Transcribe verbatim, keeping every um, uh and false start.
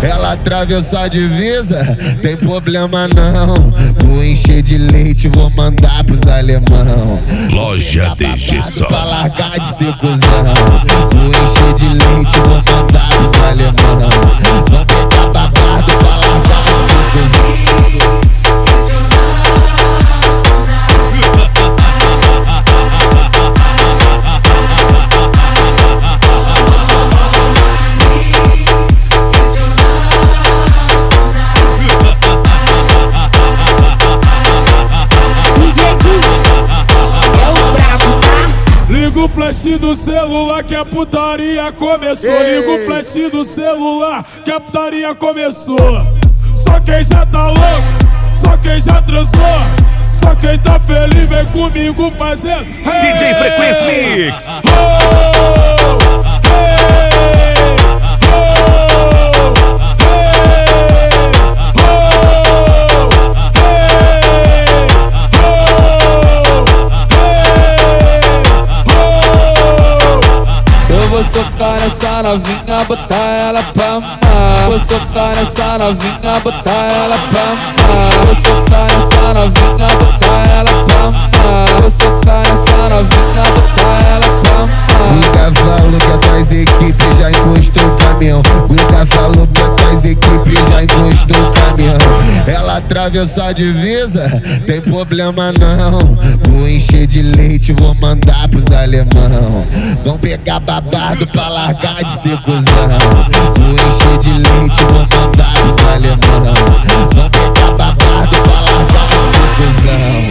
Ela atravessou a divisa, tem problema não. Vou encher de leite, vou mandar pros alemão. Loja D G Só pra largar de ser cuzão. Vou encher de leite, vou mandar pros alemão. Vão pegar babado pra largar de ser cuzão. Liga o flash do celular que a putaria começou. Liga o flash do celular que a putaria começou. Só quem já tá louco, só quem já transou, só quem tá feliz vem comigo fazendo hey, D J Frequência Mix. Oh, hey, Vou socar nessa novinha, botar ela pra mamar. Vou socar nessa novinha, botar ela pra mamar. Vou socar nessa novinha, botar ela pra mamar. Vou socar nessa novinha, botar ela pra mamar. O cavalo que atrás equipe já encostou o caminhão. O cavalo que atrás equipe já encostou o caminhão. Ela atravessou a divisa, tem problema não. Vou encher de leite, vou mandar pros alemão. Vão pegar babado pra largar de ser cuzão. Vou encher de leite, vou mandar pros alemão. Vão